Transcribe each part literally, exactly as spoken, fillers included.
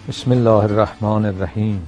بسم الله الرحمن الرحیم.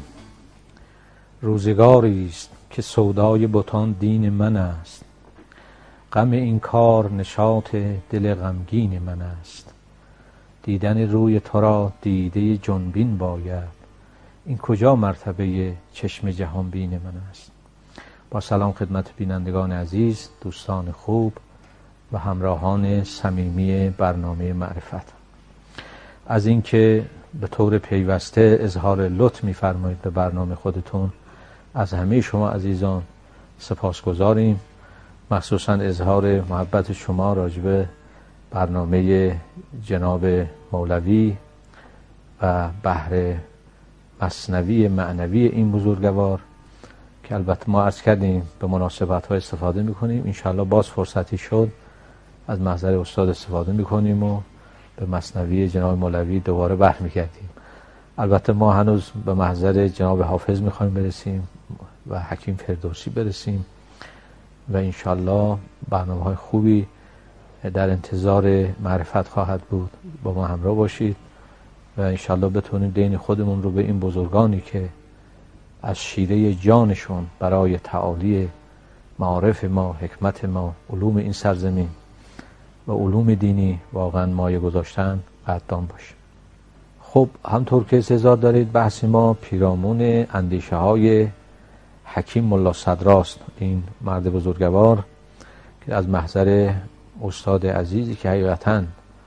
روزگاری است که سودای بتان دین من است، غم این کار نشاط دل غمگین من است. دیدن روی تو را دیده جنبین باید، این کجا مرتبه چشم جهان بین من است. با سلام خدمت بینندگان عزیز، دوستان خوب و همراهان صمیمی برنامه معرفت. از اینکه به طور پیوسته اظهار لطف می‌فرمایید به برنامه خودتون، از همه شما عزیزان سپاسگزاریم. مخصوصا اظهار محبت شما راجع به برنامه جناب مولوی و بحر مثنوی معنوی این بزرگوار که البته ما عرض کردیم به مناسبت‌ها استفاده می‌کنیم. انشاءالله باز فرصتی شد از محضر استاد استفاده می‌کنیم و به مثنوی جناب مولوی دوباره برمیگردیم. البته ما هنوز به محضر جناب حافظ میخوایم برسیم و حکیم فردوسی برسیم و انشالله برنامه های خوبی در انتظار معرفت خواهد بود. با ما همراه باشید و انشالله بتونیم دین خودمون رو به این بزرگانی که از شیره جانشون برای تعالی معارف ما، حکمت ما، علوم این سرزمین و علوم دینی واقعا مایه گذاشتن قدردان باشیم. خب همطور که انتظار دارید بحث ما پیرامون اندیشه های حکیم ملا صدراست. این مرد بزرگوار که از محضر استاد عزیزی که حقیقتا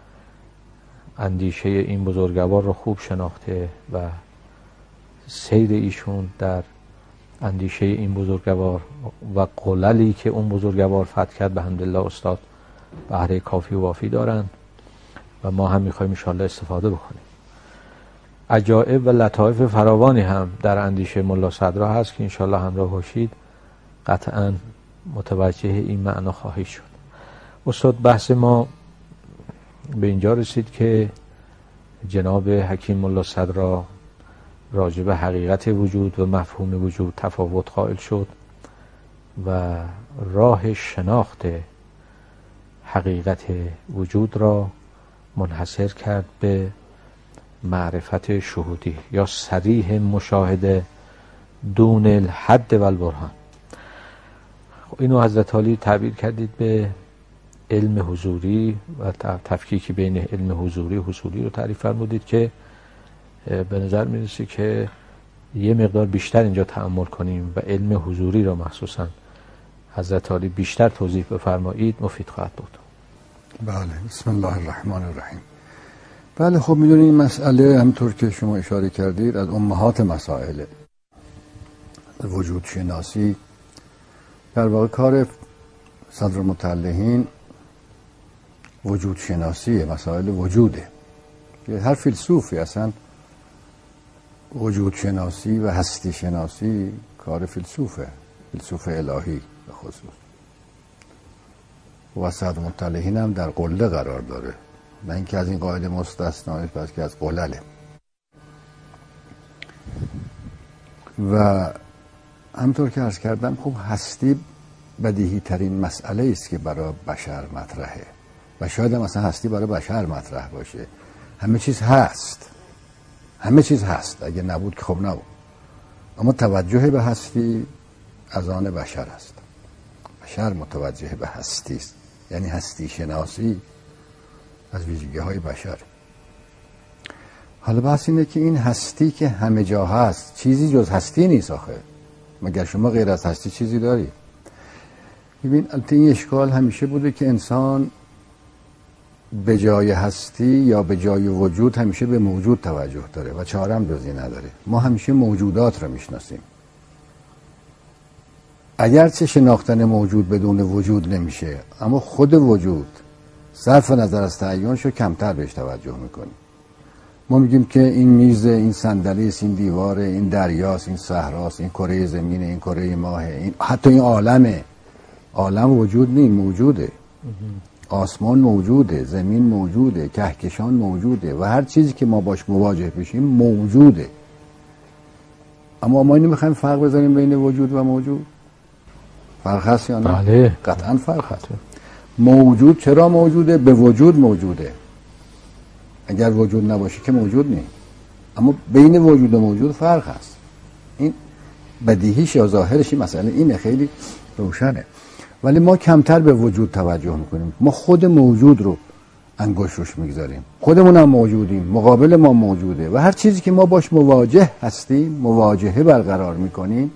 اندیشه این بزرگوار رو خوب شناخته و سیر ایشون در اندیشه این بزرگوار و قللی که اون بزرگوار فتح کرد به حمدالله استاد بهره کافی و وافی دارند و ما هم میخوایم انشاءالله استفاده بکنیم. عجایب و لطایف فراوانی هم در اندیشه ملا صدرا هست که انشاءالله همراه باشید قطعا متوجه این معنا خواهید شد. استاد بحث ما به اینجا رسید که جناب حکیم ملا صدرا راجع به حقیقت وجود و مفهوم وجود تفاوت قائل شد و راه شناخت حقیقت وجود را منحصر کرد به معرفت شهودی یا صریح مشاهده دون الحد و البرهان. اینو حضرت علی تعبیر کردید به علم حضوری و تفکیکی بین علم حضوری و حصولی رو تعریف فرمودید که به نظر میرسه که یه مقدار بیشتر اینجا تأمل کنیم و علم حضوری را مخصوصا حضرت علی بیشتر توضیح بفرمایید مفید خواهد بود. بله، بسم الله الرحمن الرحیم. بله خب میدونید این مسئله همطور که شما اشاره کردید از امهات مسائل وجود شناسی در واقع کار صدرالمطلعین وجود شناسی مسائل وجوده. هر فیلسوفی اصلا وجود شناسی و هستی شناسی کار فیلسوفه، فیلسوف الهی به خصوص. و صدرالمطلعین هم در قله قرار داره، نه اینکه از این قاعده مستثنا نیست بلکه از قلله. و همطور که عرض کردم خب هستی بدیهی ترین مسئله است که برای بشر مطرحه و شاید هم مثلا هستی برای بشر مطرح باشه. همه چیز هست، همه چیز هست، اگه نبود که خب نبود، اما توجه به هستی از آن بشر است. بشر متوجه به هستی است، یعنی هستی شناسی از ویژگی های بشر. حالا بحث اینه که این هستی که همه جا هست چیزی جز هستی نیست آخه. مگر شما غیر از هستی چیزی داری؟ ببین البته این اشکال همیشه بوده که انسان به جای هستی یا به جای وجود همیشه به موجود توجه داره و چاره هم جزی نداره. ما همیشه موجودات رو میشناسیم، اگرچه شناختن موجود بدون وجود نمیشه، اما خود وجود صرف نظر از تعیینش رو کمتر بهش توجه میکنیم. ما میگیم که این میز، این صندلی، این دیواره، این دریاست، این صحراست، این کره زمینه، این کره ماهه، این حتی این عالمه. عالم وجود نیست، موجوده. آسمان موجوده، زمین موجوده، کهکشان موجوده و هر چیزی که ما باش مواجه بشیم موجوده. اما ما اینو میخوایم فرق بذاریم بین وجود و موجود. فرق هست یا نه؟ بله، قطعا فرق هست. موجود چرا موجوده؟ به وجود موجوده. اگر وجود نباشه که موجود نیست. اما بین وجود و موجود فرق هست. این بدیهیش یا ظاهرش این مسئله اینه، خیلی روشنه. ولی ما کمتر به وجود توجه میکنیم. ما خود موجود رو انگشت روش میگذاریم، خودمون هم موجودیم، مقابل ما موجوده و هر چیزی که ما باش مواجه هستیم، مواجهه برقرار میکنیم،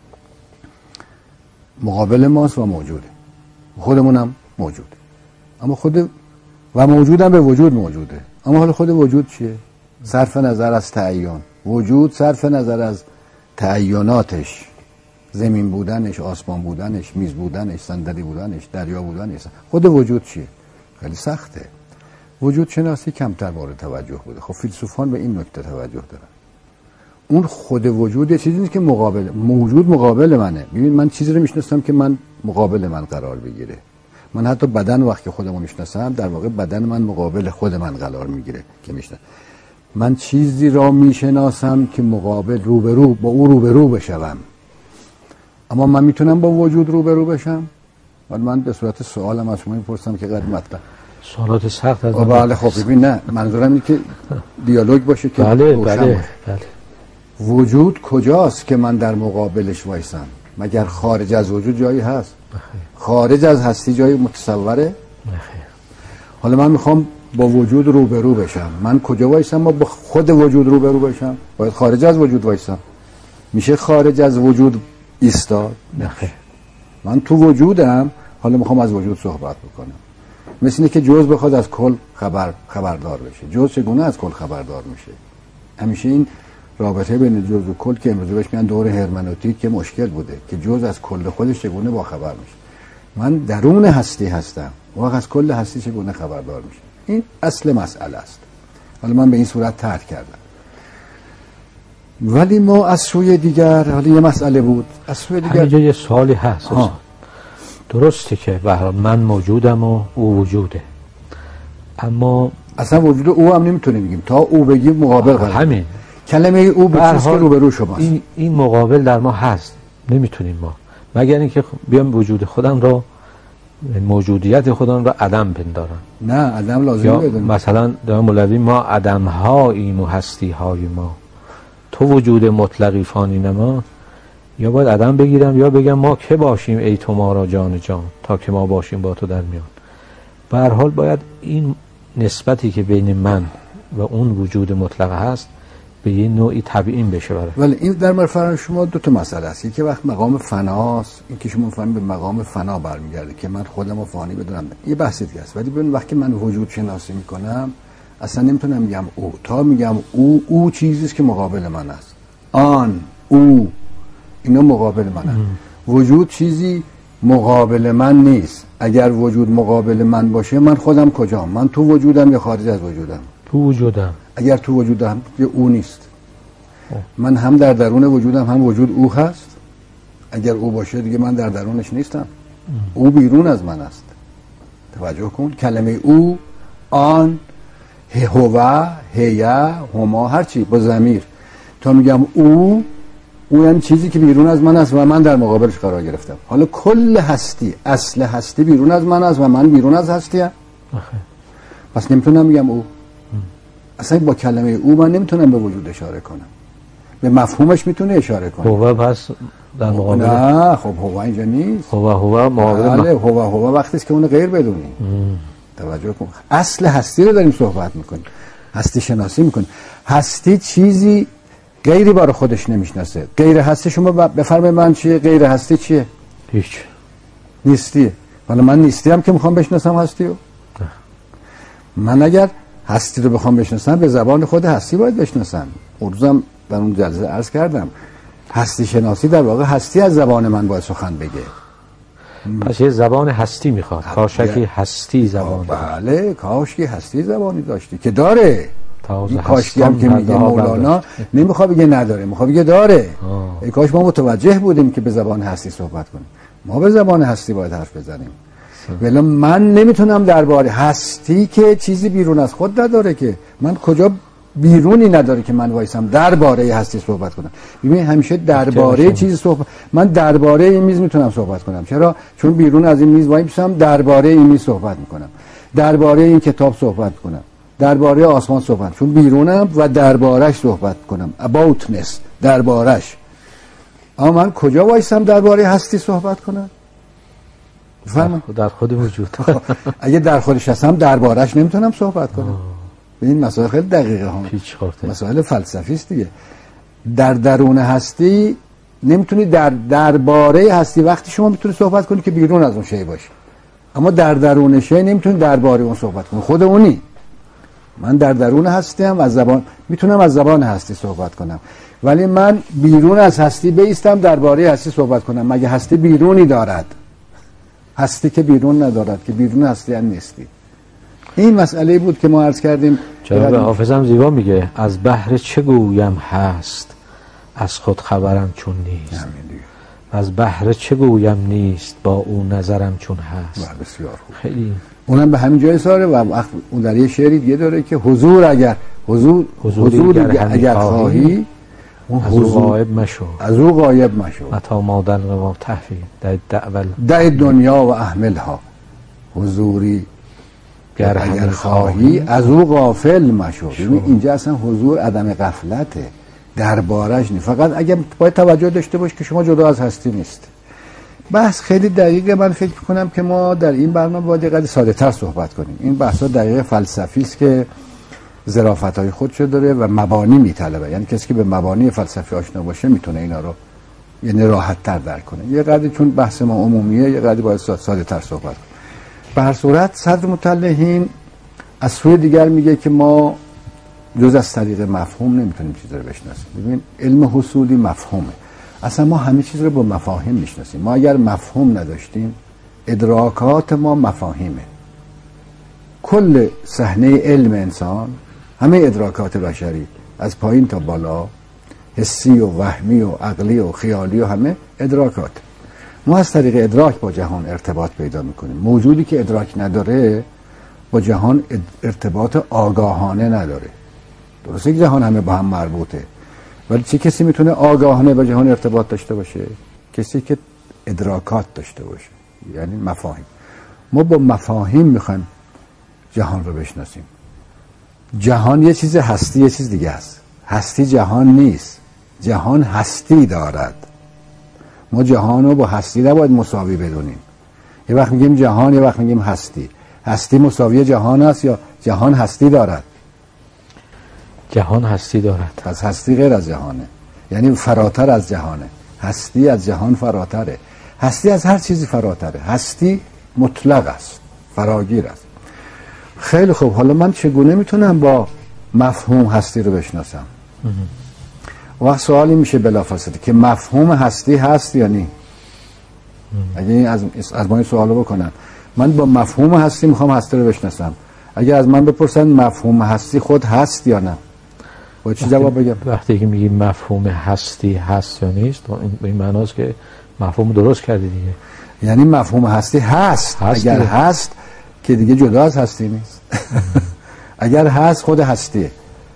مقابل ماست و موجوده، خودمون هم موجوده. اما خود و موجودم به وجود موجوده. اما حالا خود وجود چیه؟ صرف نظر از تعین وجود، صرف نظر از تعیناتش، زمین بودنش، آسمان بودنش، میز بودنش، صندلی بودنش، دریا بودنش، خود وجود چیه؟ خیلی سخته. وجود شناسی کمتر مورد توجه بوده. خب فیلسوفان به این نکته توجه دارن. اون خود وجود یه چیزی نیست که مقابل موجود مقابل منه. ببین من چیزی رو میشناسم که من مقابل من قرار بگیره. من حتی بدن وقتی خودمو میشناسم در واقع بدن من مقابل خود من قرار میگیره که میشناسم. من چیزی را میشناسم که مقابل روبرو با او روبرو بشم. اما من میتونم با وجود روبرو بشم؟ ولی من به صورت سوالم از شما میپرسم که قد مطلب سوالات سخت از بله. خب ببین نه منظورم اینه که دیالوگ باشه که بله بله بله. وجود کجاست که من در مقابلش وایسم؟ مگر خارج از وجود جایی هست؟ بخیر. خارج از هستی جایی متصوره؟ بخیر. حالا من میخوام با وجود روبرو بشم، من کجا وایسم؟ ما با خود وجود روبرو بشم؟ باید خارج از وجود وایسم. میشه خارج از وجود ایستاد؟ بخیر. من تو وجودم، حالا میخوام از وجود صحبت بکنم. مثل اینه که جزء بخواد از کل خبر خبردار بشه. جزء چگونه از کل خبردار میشه؟ همیشه این رابطه بین جزء و کل که امروزه بهش میگن دور هرمنوتیک که مشکل بوده که جزء از کل خودش چگونه با خبر میشه. من درون هستی هستم، واقعا از کل هستی چگونه خبردار میشه؟ این اصل مسئله است. حالا من به این صورت طرح کردم. ولی ما از سوی دیگر، حالا یه مسئله بود، از سوی دیگر همینجا یه سوالی هست. درسته که به هر حال من موجودم و او وجوده، اما اصلا وجود او هم نمیتونیم بگیم تا او بگیم مقابل قرار. همین کلمه او به چیز که روبرو شماست. این این مقابل در ما هست، نمیتونیم ما مگر اینکه بیام وجود خودم رو، موجودیت خودم رو عدم پندارم. نه عدم لازم بدونیم. مثلا در مولوی ما عدم هاییم و هستی های ما، تو وجود مطلقی فانی نما. یا باید عدم بگیرم یا بگم ما که باشیم ای تو ما را جان جان، تا که ما باشیم با تو در میان. به هر حال باید این نسبتی که بین من و اون وجود مطلق هست به یه نوعی تبیین بشه برای. ولی این در مورد شما دو تا مسئله است. یکی وقت مقام فناست، این که شما فهمید به مقام فنا برمیگرده که من خودم رو فانی بدونم، یه بحثی دیگه است. ولی ببین وقتی من وجود شناسی میکنم اصلا نمیتونم میگم او، تا میگم او، او چیزی است که مقابل من است. آن، او، اینا مقابل منن. وجود چیزی مقابل من نیست. اگر وجود مقابل من باشه من خودم کجام؟ من تو وجودم یا خارج از وجودم؟ تو وجودم. اگر تو وجودم یه او نیست. اوه. من هم در درون وجودم هم وجود او هست. اگر او باشه دیگه من در درونش نیستم. ام. او بیرون از من است. توجه کن کلمه او، آن، هو، هیه، هما، هرچی با ضمیر تا میگم او، او یعنی چیزی که بیرون از من است و من در مقابلش قرار گرفتم. حالا کل هستی، اصل هستی بیرون از من است و من بیرون از هستی ام. پس نمیتونم میگم او. اصلا با کلمه او من نمیتونم به وجود اشاره کنم. به مفهومش میتونه اشاره کنه. هو پس در مقابل. نه خب هو اینجا نیست. هو هو مقابل. بله هو هو وقتی که اون غیر بدونی. توجه کن. اصل هستی رو داریم صحبت میکنیم. هستی شناسی میکنیم. هستی چیزی غیری برای خودش نمیشناسه. غیر هستی شما بفرمایید من چیه؟ غیر هستی چیه؟ هیچ. نیستیه. حالا من نیستی هم که میخوام بشناسم هستی رو. من اگر هستی رو بخوام بشناسم به زبان خود هستی باید بشناسم. اروزم در اون جلسه عرض کردم هستی شناسی در واقع هستی از زبان من باید سخن بگه. پس یه زبان هستی میخواد. کاشکی هستی زبان. بله کاشکی هستی زبانی داشتی که داره. این کاشکی هم که میگه مولانا نمیخواد بگه نداره، میخواد بگه داره. ای کاش ما متوجه بودیم که به زبان هستی صحبت کنیم. ما به زبان هستی باید حرف بزنیم. ولی من نمیتونم درباره هستی که چیزی بیرون از خود نداره که من کجا بیرونی نداره که من وایسم درباره هستی صحبت کنم. ببین همیشه درباره چیزی صحبت، من درباره این میز میتونم صحبت کنم. چرا؟ چون بیرون از این میز وایسم درباره این میز صحبت میکنم، درباره این کتاب صحبت کنم. درباره آسمان صحبت، چون بیرونم و دربارش صحبت کنم. aboutness، دربارش. اما من کجا وایسم درباره هستی صحبت کنم؟ بفرمایید. در خود وجود. اگه در خودش هستم دربارش نمیتونم صحبت کنم. این مسائل خیلی دقیقه ها، مسائل فلسفی است دیگه. در درون هستی نمیتونی در درباره هستی وقتی شما میتونی صحبت کنی که بیرون از اون شی باشه، اما در درون شی نمیتونی درباره اون صحبت کنی، خود اونی. من در درون هستیم، از زبان میتونم از زبان هستی صحبت کنم، ولی من بیرون از هستی بیستم درباره هستی صحبت کنم. مگه هستی بیرونی دارد؟ هستی که بیرون ندارد، که بیرون هستی هم نیستی. این مسئله بود که ما عرض کردیم. جناب حافظم زیبا میگه از بحر چه گویم هست، از خود خبرم چون نیست. از بحر چه گویم نیست، با اون نظرم چون هست. بسیار خوب. خیلی اونم به همین جای ساره. و اون در یه شعری دیگه داره که حضور اگر حضور حضور اگر, اگر خواهی اون از او غایب مشو، از او غایب مشو. متا مادن و تحفی دعول دع دنیا و احملها. حضوری گر اگر خواهی از او غافل مشو. ببین اینجا اصلا حضور عدم غفلته، دربارش نیست. فقط اگه باید توجه داشته باش که شما جدا از هستی نیست. بحث خیلی دقیقه. من فکر می‌کنم که ما در این برنامه باید قدر ساده‌تر صحبت کنیم. این بحث‌ها دقیقه فلسفی است که ظرافت‌های خودشو داره و مبانی میطلبه. یعنی کسی که به مبانی فلسفی آشنا باشه میتونه اینا رو یعنی راحت‌تر درک کنه. یه قدری چون بحث ما عمومیه، یه قدری باید ساده‌تر صحبت کنیم. به هر صورت صدر مطلحین از سوی دیگر میگه که ما جز از طریق مفهوم نمیتونیم چیز رو بشناسیم. ببین علم حصولی مفهومه. اصلا ما همه چیز رو با مفاهیم میشناسیم. ما اگر مفهوم نداشتیم، ادراکات ما مفاهیمه. کل صحنه علم انسان، همه ادراکات بشری از پایین تا بالا، حسی و وهمی و عقلی و خیالی و همه ادراکات. ما از طریق ادراک با جهان ارتباط پیدا میکنیم. موجودی که ادراک نداره با جهان ارتباط آگاهانه نداره. درسته که جهان همه با هم مربوطه، ولی چه کسی میتونه آگاهانه با جهان ارتباط داشته باشه؟ کسی که ادراکات داشته باشه، یعنی مفاهیم. ما با مفاهیم میخوایم جهان رو بشناسیم. جهان یه چیز هستی، یه چیز دیگه است. هستی جهان نیست، جهان هستی دارد. ما جهان رو با هستی نباید مساوی بدونیم. یه وقت میگیم جهان، یه وقت میگیم هستی. هستی مساوی جهان است یا جهان هستی دارد؟ جهان هستی دارد. پس هستی غیر از جهانه، یعنی فراتر از جهانه. هستی از جهان فراتره. هستی از هر چیزی فراتره. هستی مطلق است، فراگیر است. خیلی خوب، حالا من چگونه میتونم با مفهوم هستی رو بشناسم؟ وقت سوالی میشه بلافاصله که مفهوم هستی هست یا نی؟ اگه این از از من سوالو بکنن، من با مفهوم هستی میخوام هستی رو بشناسم، اگه از من بپرسن مفهوم هستی خود هست یا نه، با چی جواب بگم؟ وقتی که میگی مفهوم هستی هست یا نیست، به این معناست که مفهوم درست کردی دیگه. یعنی مفهوم هستی هست, هست اگر دیگه. هست که دیگه جدا از هستی نیست. اگر هست خود هستیه.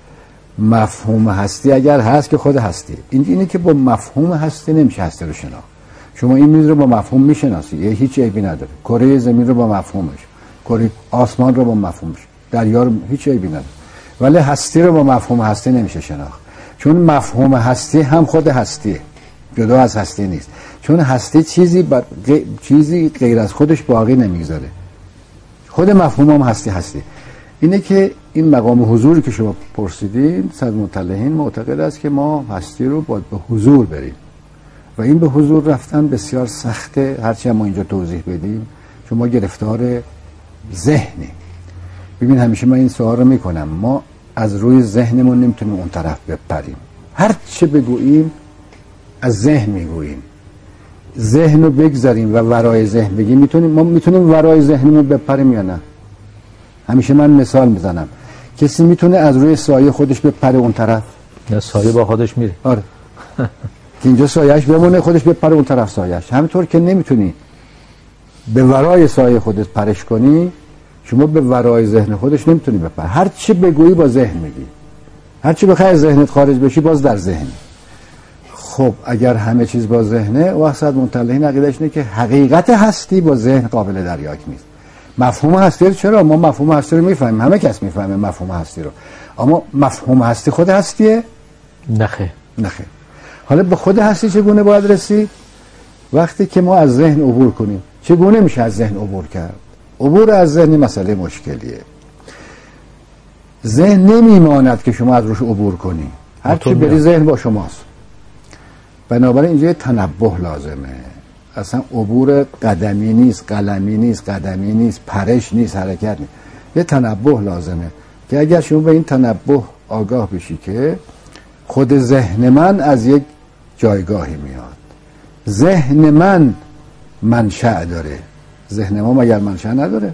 مفهوم هستی اگر هست که خود هستی. این اینه که با مفهوم هستی نمیشه هستی رو شناخت. شما این میز رو با مفهوم میشناسی، یه هیچ عیبی نداره. کره زمین رو با مفهومش، کره آسمان رو با مفهومش، دریا رو هیچ عیبی نداره. ولی هستی رو با مفهوم هستی نمیشه شناخت، چون مفهوم هستی هم خود هستیه، جدا از هستی نیست. چون هستی چیزی بر... غ... چیزی غیر از خودش باقی نمیگذاره. خود مفهوم هم هستی هستی. اینه که این مقام حضوری که شما پرسیدین، صد مطلحین معتقد است که ما هستی رو باید به حضور بریم و این به حضور رفتن بسیار سخته، هرچی هم ما اینجا توضیح بدیم، چون ما گرفتار ذهنیم. ببین همیشه من این سوال رو میکنم، ما از روی ذهنمون نمیتونیم اون طرف بپریم. هر چه بگوییم از ذهن میگوییم. ذهن رو بگذاریم و ورای ذهن بگیم، میتونیم ما میتونیم ورای ذهنمون بپریم یا نه؟ همیشه من مثال میزنم، کسی میتونه از روی سایه خودش بپره اون طرف؟ نه، سایه با خودش میره. آره. که اینجا سایه‌اش بمونه، خودش بپره اون طرف سایه‌اش. همینطور که نمیتونی به ورای سایه خودت پرش کنی، شما به ورای ذهن خودش نمیتونی بپر. هر چی بگویی با ذهن میگی، هر چی بخوای از ذهنت خارج بشی باز در ذهن. خب اگر همه چیز با ذهنه، واسط مطلعین عقیده‌اش اینه که حقیقت هستی با ذهن قابل دریافت نیست. مفهوم هستی رو چرا؟ ما مفهوم هستی رو میفهمیم، همه کس میفهمه مفهوم هستی رو، اما مفهوم هستی خود هستیه؟ نخه نخه. حالا به خود هستی چگونه باید رسید؟ وقتی که ما از ذهن عبور کنیم. چگونه میشه از ذهن عبور کرد؟ عبور از ذهن مسئله مشکلیه. ذهن نمیماند که شما از روش عبور کنی، هر چی بری ذهن با شماست. بنابراین اینجا تنبه لازمه. اصلا عبور قدمی نیست، قلمی نیست، قدمی نیست، پرش نیست، حرکت نیست، یه تنبه لازمه که اگر شما به این تنبه آگاه بشی که خود ذهن من از یک جایگاهی میاد، ذهن من منشأ داره. ذهن ما مگر منشأ نداره؟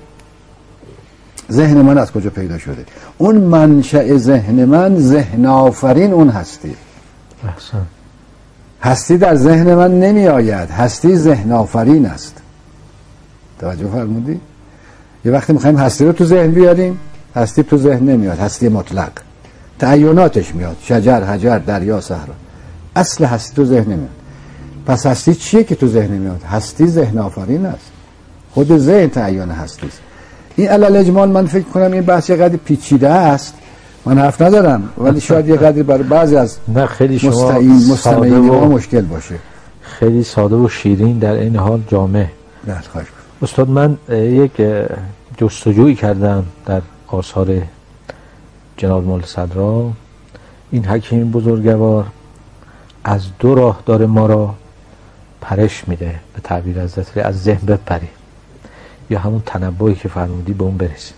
ذهن من از کجا پیدا شده؟ اون منشأ ذهن من ذهن آفرین اون هستی. احسن. هستی در ذهن من نمی آید، هستی ذهن آفرین است. توجه فرمودی؟ یه وقتی میخوایم هستی رو تو ذهن بیاریم، هستی تو ذهن نمیاد، هستی مطلق تعیناتش میاد، شجر، حجر، دریا، صحرا. اصل هستی تو ذهن نمیاد. پس هستی چیه که تو ذهن نمیاد؟ هستی ذهن آفرین است، خود ذهن تعین هستی است. این علل اجمال من فکر کنم این بحث یه قدر پیچیده است، من حرف ندارم، ولی شاید یه قدری برای بعضی از نه خیلی شما مستعین مستمعین ما مشکل باشه. خیلی ساده و شیرین در این حال جامع. نه خواهش. استاد من یک جستجویی کردم در آثار جناب مولا صدرا. این حکیم بزرگوار از دو راه داره ما را پرش میده، به تعبیر حضرت از ذهن بپری، یا همون تنبهی که فرمودی به اون برسیم.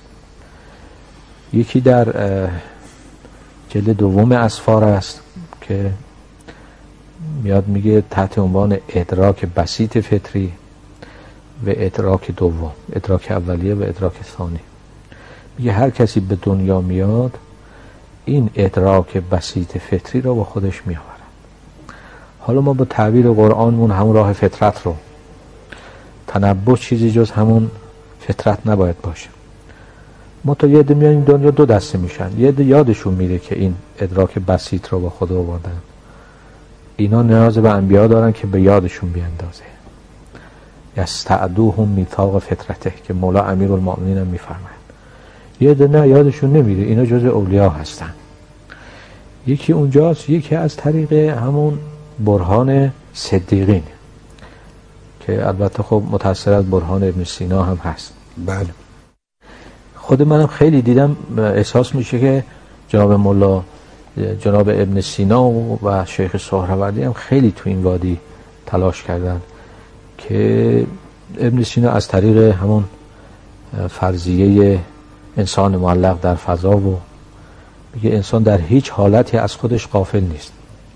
یکی در جلد دوم اسفار است که میاد میگه تحت عنوان ادراک بسیط فطری و ادراک دوم، ادراک اولیه و ادراک ثانی. میگه هر کسی به دنیا میاد این ادراک بسیط فطری رو با خودش میآورد. حالا ما با تعبیر قرآنمون همون راه فطرت رو، تنبه چیزی جز همون فطرت نباید باشه. ما تا یه عده میان این دنیا دو دسته میشن، یه عده یادشون میره که این ادراک بسیط رو با خود آوردن، اینا نیاز به انبیا دارن که به یادشون بیاندازه. یستعدوهم میثاق فطرته که مولا امیرالمؤمنین هم میفرماید. یه عده نه، یادشون نمیره، اینا جز اولیا هستن. یکی اونجاست، یکی از طریق همون برهان صدیقین که البته خب متأثر از برهان ابن سینا هم هست. بله. خود منم خیلی دیدم، احساس میشه که جناب مولا جناب ابن سینا و شیخ سهروردی هم خیلی تو این وادی تلاش کردن که ابن سینا از طریق همون فرضیه انسان معلق در فضا و میگه انسان در هیچ حالتی از خودش غافل نیست،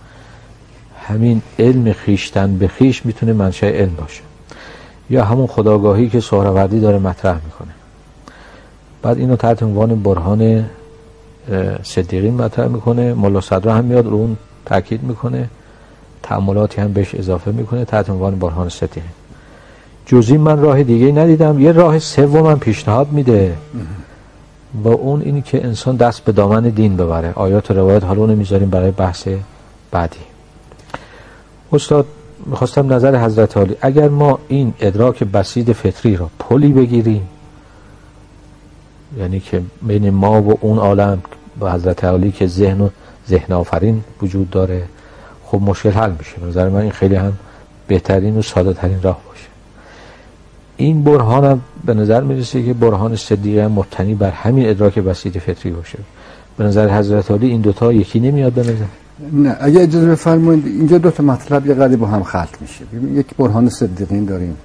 همین علم خیشتن به خیش میتونه منشأ علم باشه، یا همون خودآگاهی که سهروردی داره مطرح میکنه. بعد اینو تحت عنوان برهان صدیقین مطرح میکنه. مولا صدرا هم میاد رو اون تاکید میکنه، تأملاتی هم بهش اضافه میکنه تحت عنوان برهان صدیقین. جزئی من راه دیگه ندیدم. یه راه سوم من پیشنهاد میده و اون اینی که انسان دست به دامن دین ببره. آیات و روایت حالا نمیذاریم برای بحث بعدی. استاد میخواستم نظر حضرت عالی، اگر ما این ادراک بسیط فطری را پلی بگیریم، یعنی که بین ما و اون عالم با حضرت عالی که ذهن و ذهن آفرین وجود داره، خب مشکل حل میشه. به نظر من این خیلی هم بهترین و ساده ترین راه باشه. این برهان هم به نظر میرسه که برهان صدیقه مبتنی بر همین ادراک بسیط فطری باشه. به نظر حضرت عالی این دوتا یکی نمیاد به نظر؟ نه، اگه اجازه بفرمایید اینجا دو تا مطلب یه قدری با هم خلط میشه. یک برهان صدیقین داریم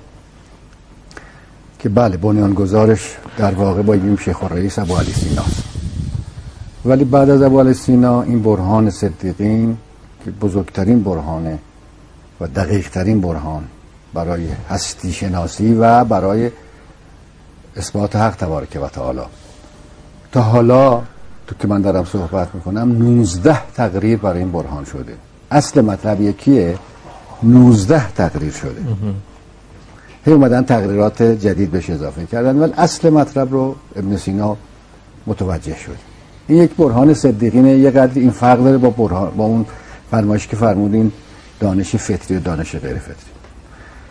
که بله بنیانگذارش در واقع با بگیم شیخ الرئیس ابوعلی سینا، ولی بعد از ابوعلی سینا این برهان صدیقین که بزرگترین برهانه و دقیق ترین برهان برای هستی شناسی و برای اثبات حق تبارک و تعالی. تا حالا تو که من دارم صحبت میکنم نوزده تقریر برای این برهان شده. اصل مطلب یکیه، نوزده تقریر شده. هی اومدن تقریرات جدید بهش اضافه کردن، ولی اصل مطلب رو ابن سینا متوجه شد. این یک برهان صدیقینه. یه قدر این فرق داره با برهان با اون فرمایشی که فرمودین دانش فطری و دانش غیر فطری.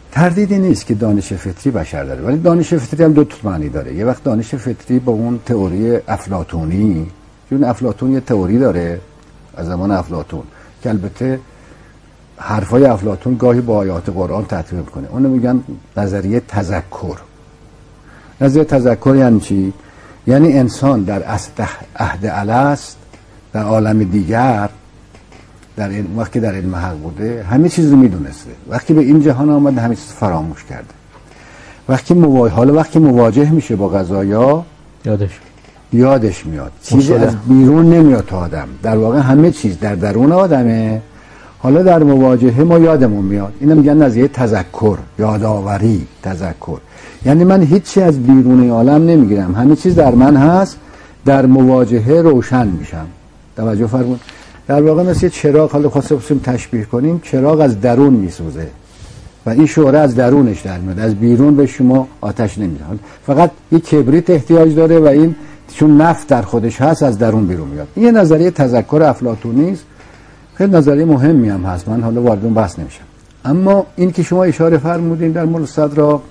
تردیدی نیست که دانش فطری بشر داره، ولی دانش فطری هم دو تا معنی داره. یه وقت دانش فطری با اون تئوری افلاطونی، چون افلاطون یه تئوری داره از زمان افلاطون که البته حرفای افلاطون گاهی با آیات قرآن تطبیق میکنه، اونو میگن نظریه تذکر. نظریه تذکر یعنی چی؟ یعنی انسان در عهد الست، در عالم دیگر، در علم، وقتی در علم حق بوده همه چیز رو میدونسته، وقتی به این جهان آمده همه چیز فراموش کرده. وقتی مواجه حالا وقتی مواجه میشه با قضایا یادش یادش میاد، چیزی از بیرون نمیاد تا آدم، در واقع همه چیز در درون آدمه، حالا در مواجهه ما یادمون میاد. اینو میگن نظریه تذکر، یادآوری، تذکر. یعنی من هیچی از بیرون عالم نمیگیرم، همه چیز در من هست، در مواجهه روشن میشم. توجه فرمود؟ در واقع مثل چراغ، حالا خواستیم تشبیه کنیم، چراغ از درون میسوزه و این شعله از درونش در میاد، از بیرون به شما آتش نمیده، فقط یک کبریت احتیاج داره و این چون نفت در خودش هست از درون بیرون میاد. این یه نظریه تذکر افلاطونی است، خیلی نظریه مهمی هم هست، من حالا وارد اون بحث نمیشم. اما این که شما اشاره فرمودین در مورد صدرا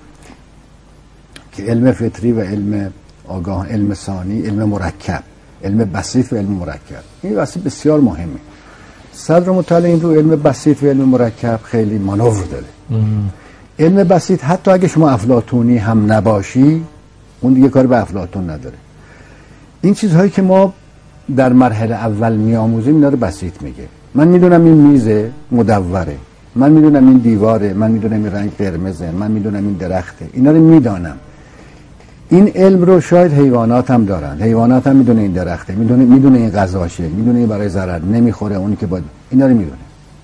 که علم فطری و علم آگاه، علم ثانی، علم مرکب، علم بسیط و علم مرکب، این بحث بسیار مهمه. صدر مطالعه رو علم بسیط و علم مرکب خیلی مانور داره. ام. علم بسیط حتی اگه شما افلاطونی هم نباشی اون دیگه کار به افلاطون نداره. این چیزهایی که ما در مرحله اول میآموزیم اینا رو بسیط میگه. من میدونم این میزه مدوره، من میدونم این دیواره، من میدونم این رنگ قرمزه، من میدونم این درخته، اینا رو میدانم. این علم رو شاید حیوانات هم دارن، حیوانات هم میدونه این درخته، میدونه میدونه این غذاشه، میدونه این برای ضرر نمیخوره، اونی که باید، اینا رو میدونه.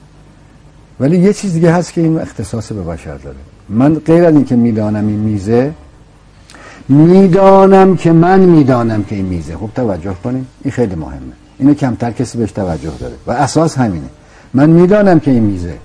ولی یه چیز دیگه هست که این اختصاص به بشر داره. من غیر از این که میدانم این میزه، میدانم که من میدانم که این میزه. خب توجه کنید، این خیلی مهمه، اینو کمتر کسی بهش توجه داره و اساس همینه. من میدانم که این میزه،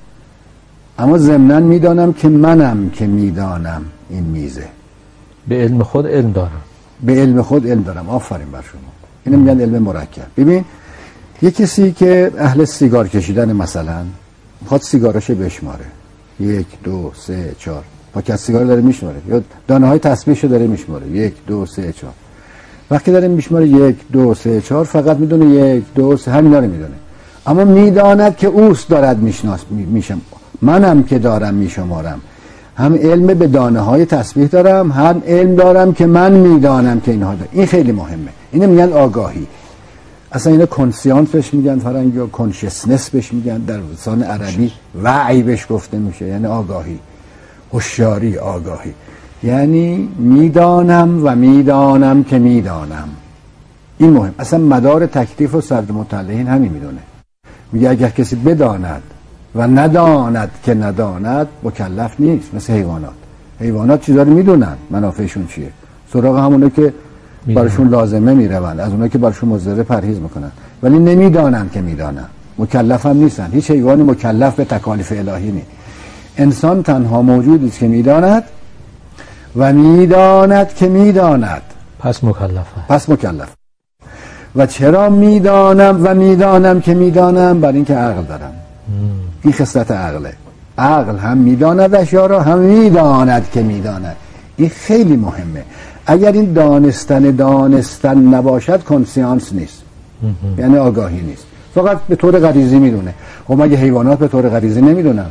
اما ضمناً میدانم که منم که میدانم این میزه. به علم خود علم دارم، به علم خود علم دارم. آفرین بر شما. اینو میگن علم مرکب. ببین یه کسی که اهل سیگار کشیدن مثلا میخواد سیگاراشو بشماره، یک دو سه چهار، پاکت سیگار داره میشماره یا دانه های تسبیحشو داره میشماره، یک دو سه چهار. وقتی داره میشماره یک دو سه چهار فقط میدونه یک دو سه، همینا رو میدونه، اما میداند که اوست دارد میشناس میشم، منم که دارم میشمارم. هم علم به دانه های تسبیح دارم، هم علم دارم که من میدانم که اینها دارم. این خیلی مهمه. اینو میگن آگاهی. اصلا اینو کنسیانس بهش میگن فرنگی، یا کنشسنس بهش میگن، در لسان عربی وعی بهش گفته میشه، یعنی آگاهی، هوشیاری، آگاهی. یعنی میدانم و میدانم که میدانم. این مهم. اصلا مدار تکلیف و صدر مطلعین همین میدونه. میگه اگر کسی بداند و نداند که نداند مکلف نیست. مثل حیوانات، حیوانات چیزا رو میدونن منافعشون چیه، سراغ همونه که براشون لازمه میروند، از اونایی که براشون مضر پرهیز میکنن، ولی نمیدانن که میدانن، مکلف هم نیستن. هیچ حیوانی مکلف به تکالیف الهی نیست. انسان تنها موجودی است که میداند و میداند که میداند، پس مکلفه. پس مکلف. و چرا میدانم و میدانم که میدانم؟ برای اینکه عقل دارم. این خصلت عقله. عقل هم میداند اشیا را، هم میداند که میداند. این خیلی مهمه. اگر این دانستن دانستن نباشد کنسیانس نیست، یعنی آگاهی نیست، فقط به طور غریزی میدونه. خب مگه حیوانات به طور غریزی نمیدونن؟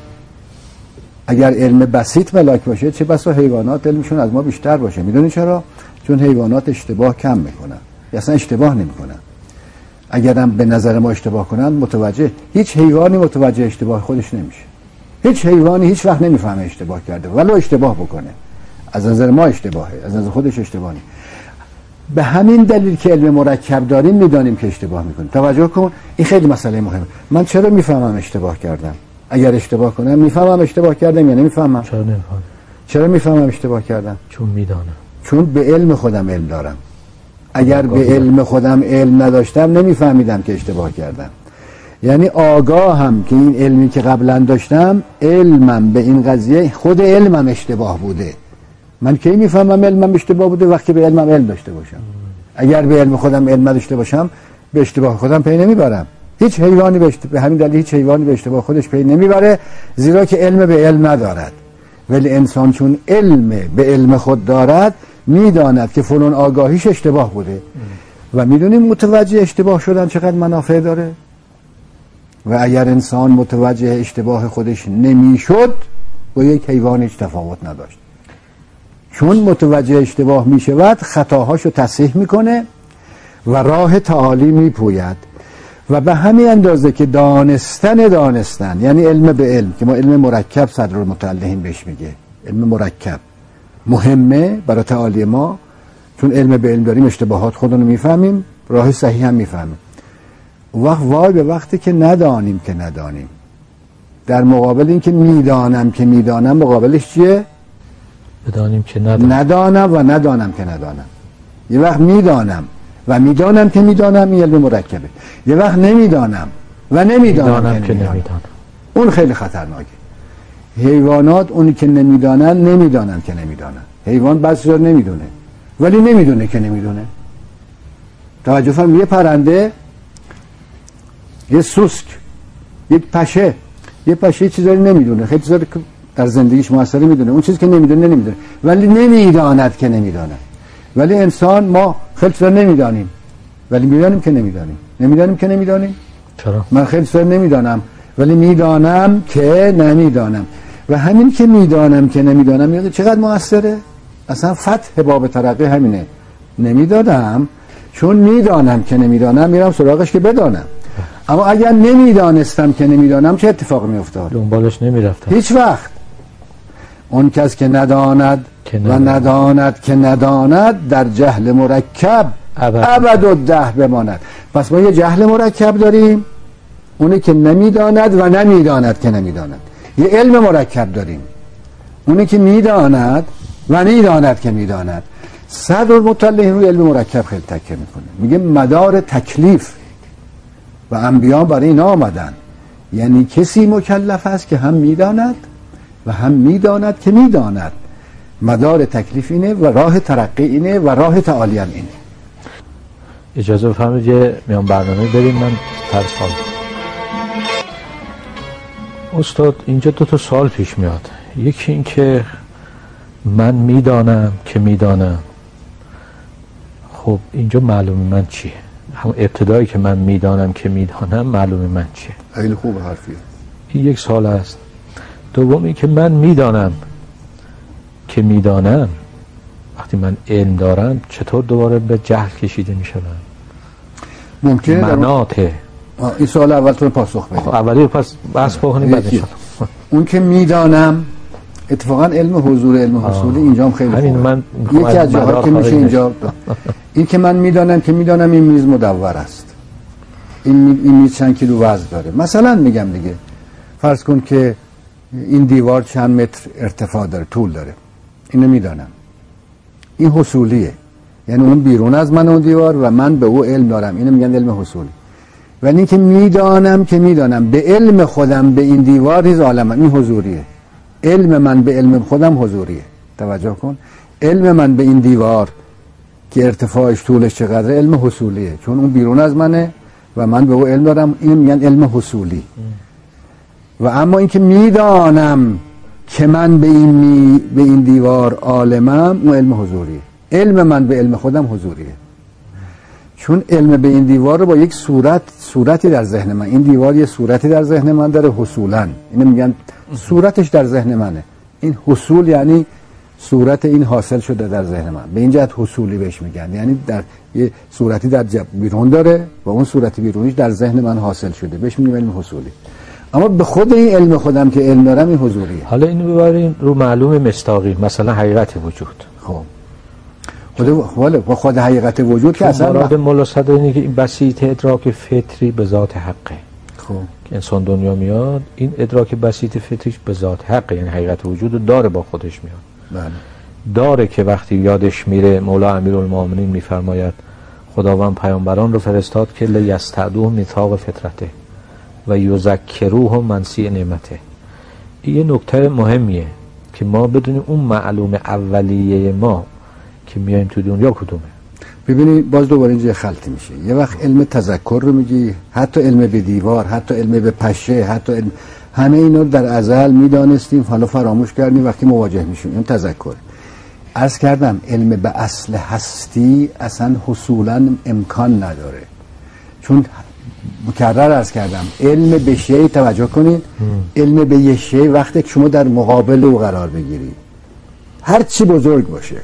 اگر علم بسیط ملاک باشه چه بسا حیوانات علمشون از ما بیشتر باشه. میدونی چرا؟ چون حیوانات اشتباه کم میکنن، اصلا اشتباه نمیکنن. اگرم به نظر ما اشتباه کنن متوجه، هیچ حیوانی متوجه اشتباه خودش نمیشه. هیچ حیوانی هیچ وقت نمیفهمه اشتباه کرده، ولو اشتباه بکنه. از نظر ما اشتباهه، از نظر خودش اشتباهه. به همین دلیل که علم مرکب داریم میدانیم که اشتباه میکنیم. توجه کن، این خیلی مسئله مهمه. من چرا میفهمم اشتباه کردم؟ اگر اشتباه کنم میفهمم اشتباه کردم یا نمیفهمم؟ چرا نمیفهمم؟ چرا میفهمم اشتباه کردم؟ چون میدانم. چون به علم خودم علم دارم. اگر به علم خودم علم نداشتم نمیفهمیدم که اشتباه کردم. یعنی آگاهم که این علمی که قبلا داشتم، علمم به این قضیه خود علمم اشتباه بوده. من کی میفهمم علمم اشتباه بوده؟ وقتی به علمم علم داشته باشم. اگر به علم خودم علم نداشته باشم به اشتباه خودم پی نمیبرم. هیچ حیوانی به, اشت... به همین دلیل هیچ حیوانی به اشتباه خودش پی نمیبره، زیرا که علم به علم ندارد. ولی انسان چون علم به علم خود دارد میداند که فلان آگاهیش اشتباه بوده و میدونیم متوجه اشتباه شدن چقدر منافع داره و اگر انسان متوجه اشتباه خودش نمیشد با یک حیوان هیچ تفاوت نداشت. چون متوجه اشتباه میشود خطاهاشو تصحیح میکنه و راه تعالی میپوید و به همین اندازه که دانستن دانستن یعنی علم به علم که ما علم مرکب صدرالمتعلقین بهش میگه، علم مرکب مهمه برای تعالی ما، چون علم به علم داریم اشتباهات خودمون میفهمیم، راه صحیح هم میفهمیم. وقت وای به وقتی که ندانیم که ندانیم. در مقابل این که میدانم که میدانم مقابلش چیه؟ بدانیم که ندانم. ندانم و ندانم که ندانم. یه وقت میدانم و میدانم که میدانم، این علم مرکبه. یه وقت نمیدانم و نمیدانم که نمیدانم. اون خیلی خطرناکه. حیوانات اونی که نمیدانن نمیدانن که نمیدانن. حیوان بس جا نمیدونه ولی نمیدونه که نمیدونه. توجه فرم، یه پرنده، یه سوسک، یک پشه، یه پشه چیزایی نمیدونه، خیلی چیزا در زندگیش موثره میدونه، اون چیزی که نمیدونه نمیدونه ولی نمیداند که نمیداند. ولی انسان ما خیلی چیزا نمیدانیم ولی میدانیم که نمیدانیم. نمیدانیم که نمیدانیم. چرا؟ من خیلی چیزا نمیدانم ولی میدانم که نمیدانم و همین که میدانم که نمیدانم میگه چقدر موثره. اصلا فتح باب ترقی همینه. نمیدانم چون میدانم که نمیدانم میرم سراغش که بدانم. اما اگر نمیدانستم که نمیدانم چه اتفاقی میافتاد؟ دنبالش نمیرفتم هیچ وقت. اون کس که نداند و نداند که نداند در جهل مرکب ابد و ده بماند. پس ما یه جهل مرکب داریم، اونی که نمیداند و نمیداند که نمیداند. یه علم مرکب داریم، اونی که میداند و میداند که میداند. صدرالمتعلقین روی علم مرکب خیلی تکیه میکنه، میگه مدار تکلیف و انبیا برای اینا آمدن. یعنی کسی مکلف است که هم میداند و هم میداند که میداند. مدار تکلیف اینه و راه ترقی اینه و راه تعالی هم اینه. اجازه بفرمایید یه میان برنامه بریم، من تر سال استاد اینجا دو تا سوال پیش میاد. یکی این که من میدانم که میدانم، خب اینجا معلوم من چیه؟ هم ابتدایی که من میدانم که میدانم معلوم من چیه؟ خیلی خوب حرفیه. این یک سوال است. دومی که من میدانم که میدانم، وقتی من علم دارم چطور دوباره به جهل کشیده میشم؟ ممکنه مناط این سوال اولتون پاسخ بدید. اولی پس بحث بکنیم بعد ان اون که میدانم اتفاقا علم حضور، علم حصولی اینجا هم خیلی خوبه. من یکی از جاها که میشه اینجا این که من میدانم که میدانم این میز مدور است، این این میز چند کیلو وزن داره. مثلا میگم دیگه فرض کن که این دیوار چند متر ارتفاع داره، طول داره، اینو میدانم. این حصولیه، یعنی اون بیرون از من اون دیوار و من به او علم دارم، اینو میگن علم حصولی. ولی این که میدانم که میدانم به علم خودم به این دیوار نیز عالم، این حضوریه. علم من به علم خودم حضوریه. توجه کن، علم من به این دیوار که ارتفاعش طولش چقدره علم حصولیه، چون اون بیرون از منه و من به او علم دارم، این میگن علم حصولی. و اما اینکه میدانم که من به این می به این دیوار عالمم، اون علم حضوریه. علم من به علم خودم حضوریه، چون علم به این دیوار رو با یک صورت صورتی در ذهن من، این دیوار یه صورتی در ذهن من داره حصولا، اینو میگن صورتش در ذهن منه. این حصول یعنی صورت این حاصل شده در ذهن من، به این جهت حصولی بهش میگن. یعنی در یه صورتی در بیرون داره و اون صورت بیرونیش در ذهن من حاصل شده، بهش میگیم علم حصولی. اما به خود این علم خودم که علم دارم این حضوریه. حالا اینو ببریم رو معلوم مستاقی، مثلا حقیقت وجود. خب خود خود خود حقیقت وجود که اصلا مراد مولا صدر اینه که این بسیط ادراک فطری به ذات حقه. خب که انسان دنیا میاد این ادراک بسیط فطریش به ذات حقه، یعنی حقیقت وجود رو داره، با خودش میاد. بله. داره که وقتی یادش میره مولا امیرالمومنین میفرماید خداوند پیامبران رو فرستاد که لیستعدوا میثاق فطرته و یذکروه منسی نعمته. این یه نکته مهمیه که ما بدونیم اون معلوم اولیه ما که میایم تو دنیا کدومه. ببینید باز دوباره اینجا خلطی میشه. یه وقت علم تذکر رو میگی، حتی علم به دیوار، حتی علم به پشه، حتی علم همه اینا در ازل میدانستیم، حالا فراموش کردیم وقتی مواجه میشیم. این تذکر. عرض کردم علم به اصل هستی اصلا حصولا امکان نداره، چون مکرر عرض کردم علم به شیء، توجه کنید، علم به یه شیء وقتی که شما در مقابل او قرار بگیری، هر چی بزرگ باشه،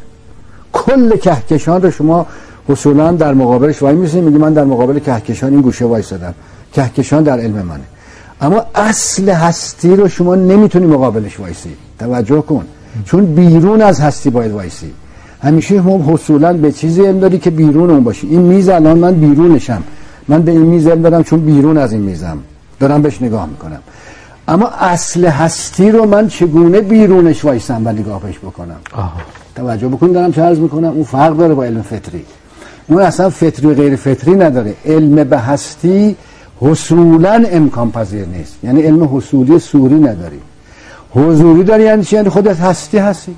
کل کهکشان رو شما حصولا در مقابلش وای میسید، میگی من در مقابل کهکشان این گوشه وایسادم، کهکشان در علم منه. اما اصل هستی رو شما نمیتونی مقابلش وایسی، توجه کن، چون بیرون از هستی باید وایسی. همیشه هم حصولا به چیزی علم داری که بیرون اون باشی. این میز الان من بیرونشم، من به این میز علم دارم چون بیرون از این میزم دارم بهش نگاه میکنم. اما اصل هستی رو من چگونه بیرونش وایسم و نگاه بهش بکنم؟ آه. توجه بکنید دارم چه عرض میکنم. اون فرق داره با علم فطری. اون اصلا فطری و غیر فطری نداره. علم به هستی حصولا امکان پذیر نیست، یعنی علم حصولی صوری نداری. حضوری داری یعنی چی؟ یعنی خودت هستی هستی،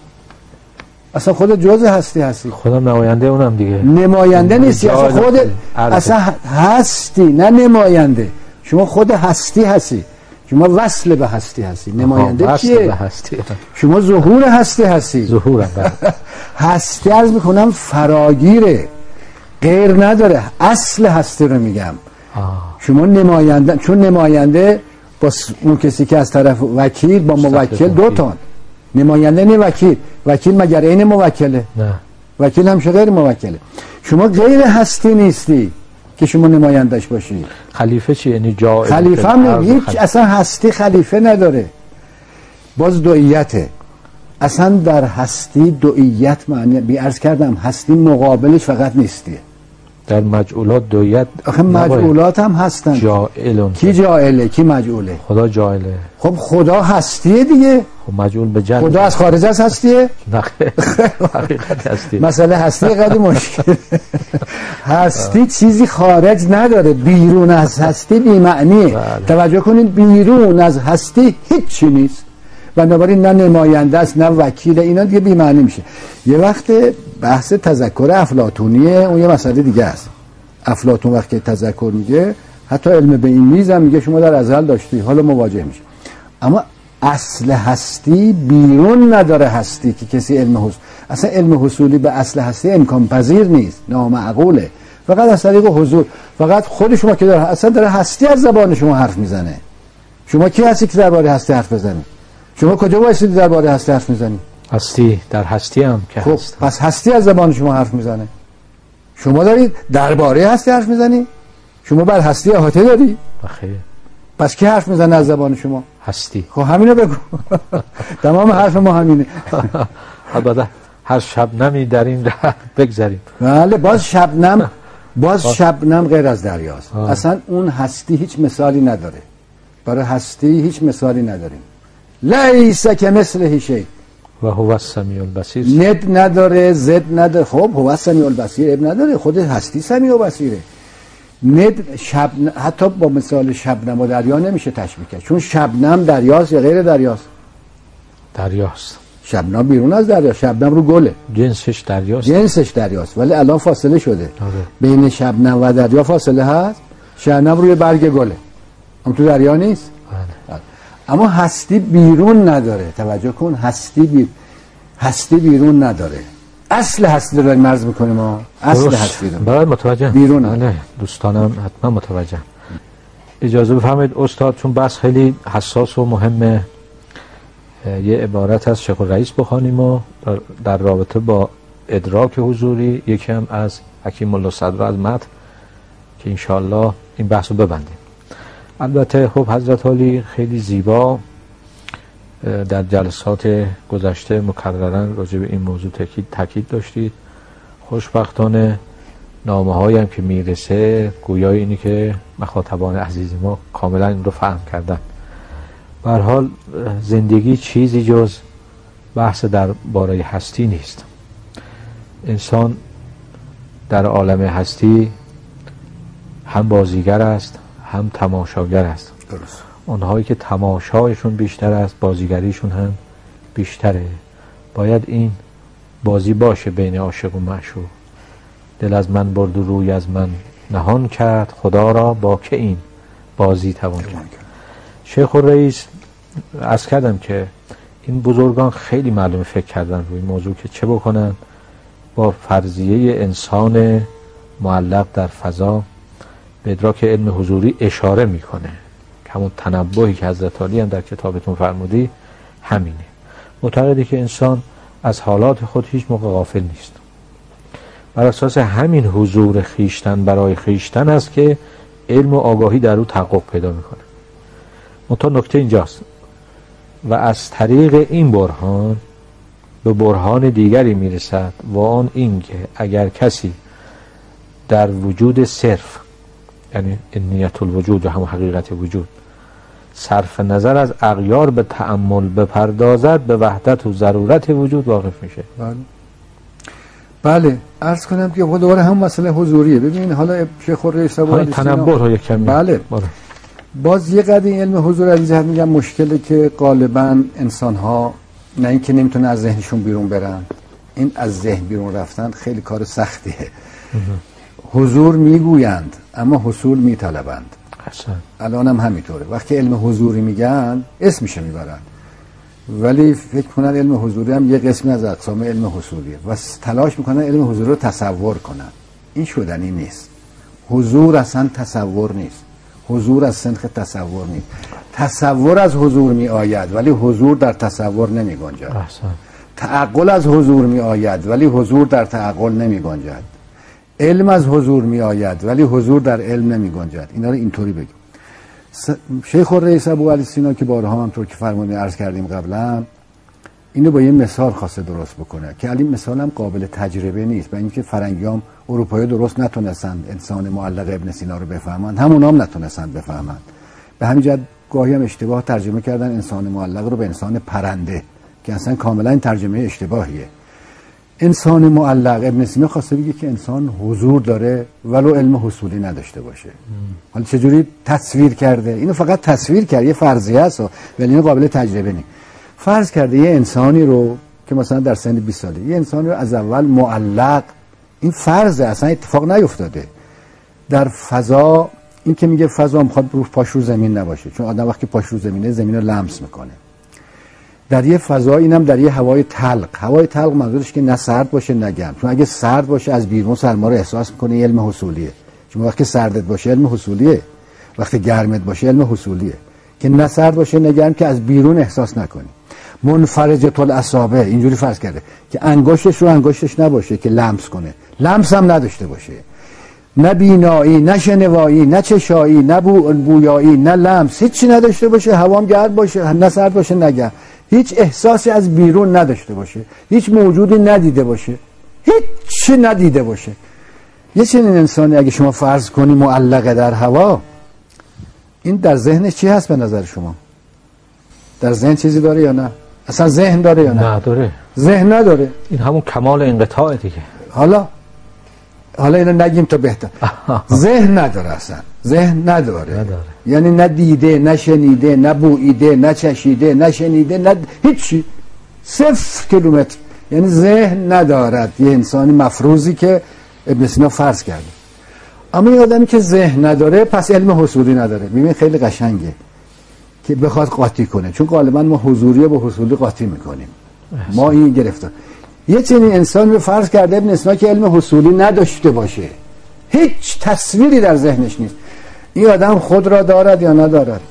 اصلا خودت جزء هستی هستی، خودم نماینده اونم دیگه. نماینده نیستی، اصلا خودت اصلا هستی، نه نماینده. شما خود هستی هستی، شما وصل به هستی هستی. نماینده چیه؟ به هستی. شما ظهور هستی هستی. ظهورم هستی عرض میکنم فراگیره، غیر نداره. اصل هستی رو میگم. آه. شما نماینده، چون نماینده با اون کسی که از طرف وکیل با موکل دو تا نماینده، نه وکیل. وکیل مگر این موکله؟ نه، وکیل همشه غیر موکله. شما غیر هستی نیستی که شما نمایندش باشی. خلیفه چی؟ یعنی جا خلیفه هم هیچ، اصلا هستی خلیفه نداره، باز دوئیته. اصلا در هستی دوئیت معنی بی عرض کردم، هستی مقابلش فقط نیستیه. در مجعولات دویت، آخه مجعولات هم هستن. جائلون، کی جائله کی مجعوله؟ خدا جائله. خب خدا هستیه دیگه. خب مجعول به جد، خدا از خارج از هستیه؟ نه حقیقت هستی. مسئله هستی قدی مشکل. هستی چیزی خارج نداره، بیرون از هستی بی معنیه. توجه کنید بیرون از هستی هیچی نیست، بنابراین نه نماینده است نه وکیل، اینا دیگه بی معنی میشه. یه وقت بحث تذکر افلاطونیه، اون یه مسئله دیگه است. افلاطون وقتی تذکر میگه، حتی علم به این میز هم میگه شما در ازل داشتی، حالا مواجه میشه. اما اصل هستی بیرون نداره هستی که کسی علم حصول، اصلا علم حصولی به اصل هستی امکان پذیر نیست، نامعقوله. فقط از طریق حضور، فقط خود شما که داره، اصلا داره هستی از زبان شما حرف میزنه. شما کی هستی که درباره هستی حرف بزنی؟ شما کجا وایسیدی درباره هستی حرف میزنی؟ هستی در هستی هم که خب هست. پس هستی از زبان شما حرف میزنه. شما دارید درباره هستی حرف میزنی؟ شما بر هستی احاطه داری؟ بخیر. پس کی حرف میزنه از زبان شما؟ هستی. خب همینو بگو. تمام حرف ما همینه. البته هر شبنمی در این ره بگذاریم. بله، باز شبنم باز شبنم غیر از دریاست. آه. اصلا اون هستی هیچ مثالی نداره. برای هستی هیچ مثالی نداریم. لیس که مثل شیء و هو السمیع البصیر. ند نداره، زد نداره. خب هو السمیع البصیر اب نداره، خود هستی سمیع و بصیره. ند شب، حتی با مثال شبنم و دریا نمیشه تشبیه کرد، چون شبنم دریاست یا غیر دریاست؟ دریاست. شبنم بیرون از دریا، شبنم رو گله، جنسش دریاست. جنسش دریاست، ولی الان فاصله شده. آره. بین شبنم و دریا فاصله هست. شبنم روی برگ گله، اما تو دریا نیست. بله. اما هستی بیرون نداره. توجه کن، هستی بی... هستی بیرون نداره. اصل هستی رو داریم عرض میکنیم ما. اصل هستی رو بله متوجه. بیرون بله دوستانم حتما متوجه. اجازه بفرمایید استاد، چون بحث خیلی حساس و مهمه، یه عبارت از شیخ الرئیس بخوانیم و در رابطه با ادراک حضوری، یکی هم از حکیم الله صدرا از متن، که انشاءالله این بحث رو ببندیم. البته خب حضرت عالی خیلی زیبا در جلسات گذشته مکررن راجع به این موضوع تاکید تاکید داشتید. خوشبختانه نامه هایی هم که میرسه گویا اینی که مخاطبان عزیز ما کاملا این رو فهم کردن. به هر حال زندگی چیزی جز بحث در باره هستی نیست. انسان در عالم هستی هم بازیگر است هم تماشاگر است. درست. اونهایی که تماشایشون بیشتر است بازیگریشون هم بیشتره. باید این بازی باشه بین عاشق و معشوق. دل از من برد و روی از من نهان کرد، خدا را با که این بازی توان کرد. شیخ الرئیس عرض کردم که این بزرگان خیلی معلومه فکر کردن روی موضوع که چه بکنن با فرضیه انسان معلق در فضا به ادراک علم حضوری اشاره میکنه. همون تنبهی که حضرت علی هم در کتابتون فرمودی همینه. معتقدی که انسان از حالات خود هیچ موقع غافل نیست. بر اساس همین حضور خیشتن برای خیشتن است که علم و آگاهی در او تحقق پیدا میکنه. منتها نکته اینجاست و از طریق این برهان به برهان دیگری میرسد و آن این که اگر کسی در وجود صرف، یعنی نیت الوجود و همون حقیقت وجود، صرف نظر از اغیار به تأمل بپردازد، به وحدت و ضرورت وجود واقف میشه. بله بله عرض کنم که دوباره هم مسئله حضوریه. ببینید حالا شیخ الرئیس ابو تنبه رو یک کمی بله باره. باز یه قدر این علم حضور از این جهت میگم مشکله که غالبا انسان ها نه اینکه نمیتونه از ذهنشون بیرون برن، این از ذهن بیرون رفتن خیلی کار سختیه. حضور میگویند اما حصول میطلبند. الان هم همینطوره. وقتی علم حضوری میگن اسمشه میبرن، ولی فکر کنن علم حضوری هم یه قسمی از اقسام علم حضوریه و تلاش میکنن علم حضوری رو تصور کنن. این شدنی نیست. حضور اصلا تصور نیست. حضور از سنخ تصور نیست. تصور از حضور می آید ولی حضور در تصور نمی گنجد. تعقل از حضور می آید ولی حضور در تعقل نمی گنجد. علم از حضور می آید ولی حضور در علم نمی گنجد. اینا رو اینطوری بگیم. شیخ الرئیس ابو علی سینا که بارها همطور که فرمودین عرض کردیم قبلا، اینو با یه مثال خواسته درست بکنه که این مثال هم قابل تجربه نیست. برای اینکه فرنگیام اروپایی درست نتونستن انسان معلق ابن سینا رو بفهمن، همون هم نتونستن بفهمن. به همین جهت گاهی هم اشتباه ترجمه کردن انسان معلق رو به انسان پرنده که اصلا کاملا این ترجمه اشتباهیه. انسان معلق ابن سینا خواسته بگه که انسان حضور داره ولو علم حصولی نداشته باشه. حالا چجوری تصویر کرده؟ اینو فقط تصویر کرده، یه فرضیه است ولی اینو قابل تجربه نیست. فرض کرده یه انسانی رو که مثلا در سن بیست ساله، یه انسانی رو از اول معلق، این فرضه، اصلا اتفاق نیفتاده در فضا. این که میگه فضا میخواد رو پاش رو زمین نباشه، چون آدم وقتی پاش رو زمینه زمین رو لمس میکنه. در یه فضا، اینم در یه هوای تلق. هوای تلق منظورش که نه سرد باشه نه گرم، چون اگه سرد باشه از بیرون سرما رو احساس میکنه، علم حصولیه. چون وقتی سردت باشه علم حصولیه، وقتی گرمت باشه علم حصولیه. که نه سرد باشه نه گرم که از بیرون احساس نکنی. منفرجه الاصابع اینجوری فرض کرده که انگشتش رو انگشتش نباشه که لمس کنه، لمس هم نداشته باشه، نه بینایی نه شنوایی نه چشایی نه بو بویایی نه لمس، هیچی نداشته باشه، هوام گرم باشه نه سرد باشه نه گرم، هیچ احساسی از بیرون نداشته باشه، هیچ موجودی ندیده باشه، هیچی ندیده باشه. یه چنین انسانی اگه شما فرض کنی معلقه در هوا، این در ذهنش چی هست به نظر شما؟ در ذهن چیزی داره یا نه؟ اصلا ذهن داره یا نه؟ نداره. ذهن نداره. این همون کمال انقطاع دیگه. حالا حالا اینو نگیم تا بهتر. ذهن نداره، اصلا ذهن نداره. نداره. یعنی نه دیده نه شنیده نه بوییده نه چشیده نه شنیده نه هیچی، صفر کیلومتر. یعنی ذهن ندارد یه انسانی مفروضی که ابن سینا فرض کرده. اما این آدمی که ذهن نداره پس علم حصولی نداره. ببین خیلی قشنگه که بخواد قاطی کنه، چون غالبا ما حضوری با حصولی قاطی میکنیم. ما این گرفتار. یه چنین انسان رو فرض کرده ابن سینا که علم حصولی نداشته باشه، هیچ تصویری در ذهنش نیست. این آدم خود را دارد یا ندارد؟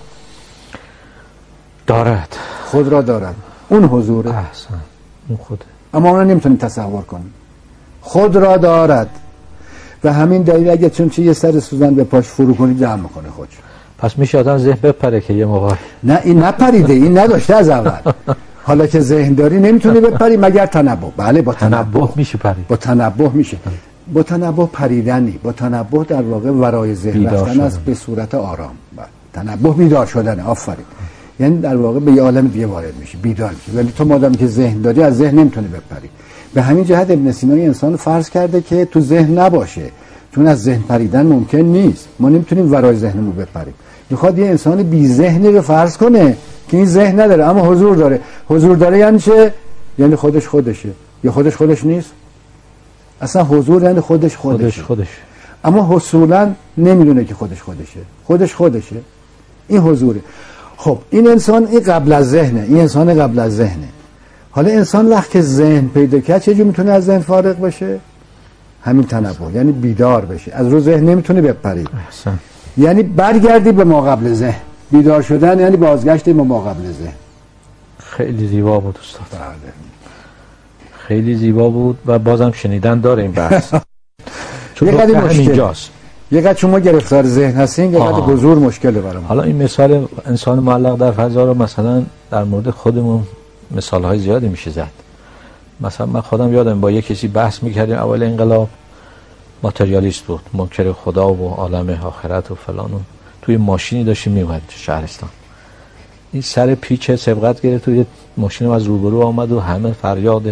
دارد. خود را دارد. اون حضوره. احسن. اون خوده. اما اون نمیتونیم تصور کنیم. خود را دارد. و همین دلیل اگه چون چه یه سر سوزن به پاش فرو کنی جمع میکنه خودش. پس میشه آدم ذهن بپره که یه موقع نه این نپریده، این نداشته از اول. حالا که ذهن داری نمیتونی بپری مگر تنبه. بله با تنبه میشه پرید. با تنبه میشه. با تنبه پریدنی، با تنبه در واقع ورای ذهن رفتن است به صورت آرام. تنبه بیدار شدنه. آفرین. یعنی در واقع به یه عالم دیگه وارد میشه، بیدار میشه. ولی تو مادامی که ذهن داری از ذهن نمیتونی بپری. به همین جهت ابن سینا انسان فرض کرده که تو ذهن نباشه، چون از ذهن پریدن ممکن نیست. ما نمیتونیم ورای ذهنمون بپریم. میخواد یه انسان بی ذهنی رو فرض کنه که این ذهن نداره اما حضور داره. حضور داره یعنی چه؟ یعنی خودش خودشه. یا خودش خودش نیست؟ اصلا حضور یعنی خودش خودشه. خودش خودش. اما حصولا نمیدونه که خودش خودشه. خودش خودشه. این حضوره. خب این انسان این قبل از ذهنه، این انسان قبل از ذهنه. حالا انسان وقتی ذهن پیدا کرد چه جور میتونه از ذهن فارغ بشه؟ همین تنبه، یعنی بیدار بشه، از رو ذهن نمیتونه بپری. احسن. یعنی برگردی به ما قبل ذهن. بیدار شدن یعنی بازگشت به ما قبل ذهن. خیلی زیبا بود استاد. بله. خیلی زیبا بود و بازم شنیدن داره این بحث. چون یه قدری مشکل اینجاست. یه قدر شما گرفتار ذهن هستین، یه قدر حضور مشکله برام. حالا این مثال انسان معلق در فضا رو مثلا در مورد خودمون مثال‌های زیادی میشه زد. مثلا من خودم یادم با یه کسی بحث میکردیم اول انقلاب، ماتریالیست بود، منکر خدا و عالم آخرت و فلان، و توی ماشینی داشتیم میومد شهرستان. این سر پیچ سبقت گرفت، توی ماشین از روبرو آمد و همه فریاد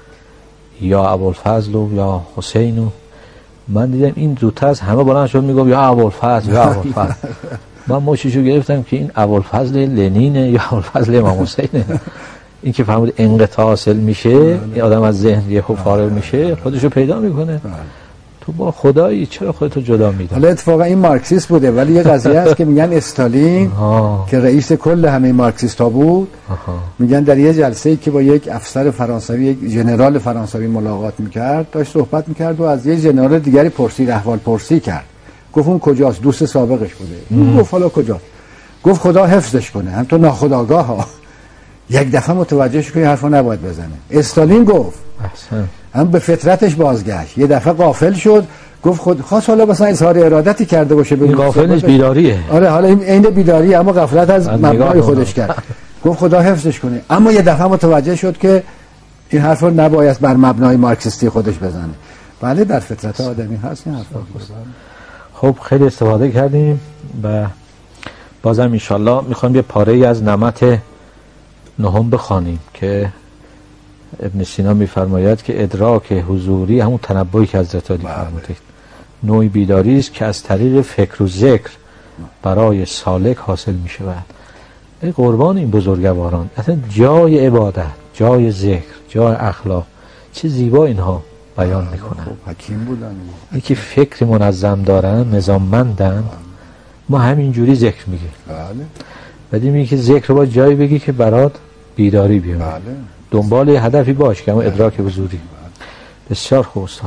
یا ابوالفضل و یا حسین، و من دیدم این زودتر از همه بلند شد میگم یا ابوالفضل یا ابوالفضل. من ماشیشو گرفتم که این ابوالفضل لنینه یا ابوالفضل امام حسینه. این که فهمید انقطاع حاصل میشه، این آدم از ذهن یه خوب فارغ میشه، خودشو پیدا میکنه. تو با خدایی چرا خودتو جدا میدی؟ حالا اتفاقا این مارکسیست بوده، ولی یه قضیه هست که میگن استالین که رئیس کل همه مارکسیستا بود، آها. میگن در یه جلسه‌ای که با یک افسر فرانسوی، یک ژنرال فرانسوی ملاقات میکرد، داشت صحبت میکرد و از یه ژنرال دیگری پرسید، احوال پرسی کرد. گفت اون کجاست؟ دوست سابقش بوده. اون گفت حالا کجاست؟ گفت خدا حفظش کنه. هم تو ناخودآگاه ها یک دفعه متوجه شو که این حرفو نباید بزنه. استالین گفت احسن. هم به فطرتش بازگشت، یه دفعه غافل شد، گفت خود خاص حالا مثلا اظهار ارادتی کرده باشه، این غافلش بیداریه. آره حالا این عین بیداریه، اما غفلت از مبنای خودش کرد. گفت خدا حفظش کنه، اما یه دفعه متوجه شد که این حرفو نباید بر مبنای مارکسیستی خودش بزنه. بله در فطرت آدمی هست این حرفا. خب خیلی استفاده کردیم و بازم ان شاء الله میخوایم یه پاره‌ای از نمط نهم بخوانیم که ابن سینا میفرماید که ادراک حضوری همون تنبهی که حضرت علی فرمودید نوعی بیداری است که از طریق فکر و ذکر برای سالک حاصل می شود. ای قربان این بزرگواران، اصلا جای عبادت، جای ذکر، جای اخلاق، چه زیبا اینها بیان میکنن. حکیم بودن، یکی فکر منظم دارن، نظاممندن. ما همینجوری ذکر میگیم. بله. بعد میگه که ذکر رو با جایی بگی که برات بیداری بیاد. بله. دنبال یه هدفی باش که همون ادراک حضوری. بسیار خوب استاد.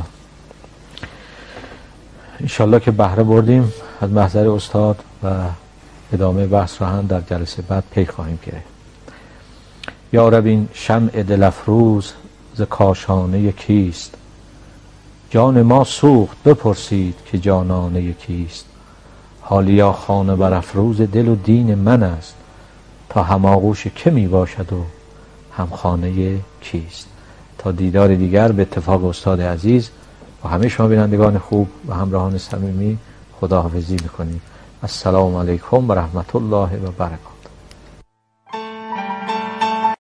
انشالله که بهره بردیم از محضر استاد و ادامه بحث را هم در جلسه بعد پی خواهیم گرفت. یا رب این شمع دل افروز ز کاشانه کیست؟ جان ما سوخت بپرسید که جانانه کیست؟ حالیا خانه بر افروز دل و دین من است، تا هماغوش که می باشد و همخانه کیست؟ تا دیدار دیگر به اتفاق استاد عزیز و همه شما بینندگان خوب و همراهان صمیمی خداحافظی میکنیم. السلام علیکم و رحمت الله و برکاته.